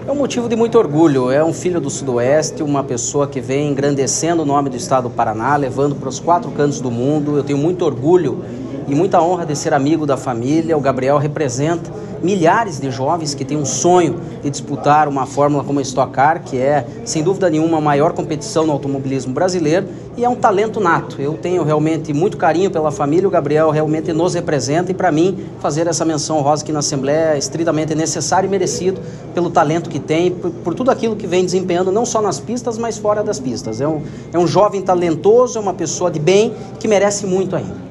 É um motivo de muito orgulho, é um filho do Sudoeste, uma pessoa que vem engrandecendo o nome do estado do Paraná, levando para os 4 cantos do mundo. Eu tenho muito orgulho e muita honra de ser amigo da família. O Gabriel representa milhares de jovens que têm um sonho de disputar uma fórmula como a Stock Car, que é, sem dúvida nenhuma, a maior competição no automobilismo brasileiro, e é um talento nato. Eu tenho realmente muito carinho pela família, o Gabriel realmente nos representa, e para mim, fazer essa menção honrosa aqui na Assembleia é estritamente necessário e merecido pelo talento que tem, por tudo aquilo que vem desempenhando, não só nas pistas, mas fora das pistas. É um jovem talentoso, é uma pessoa de bem que merece muito ainda.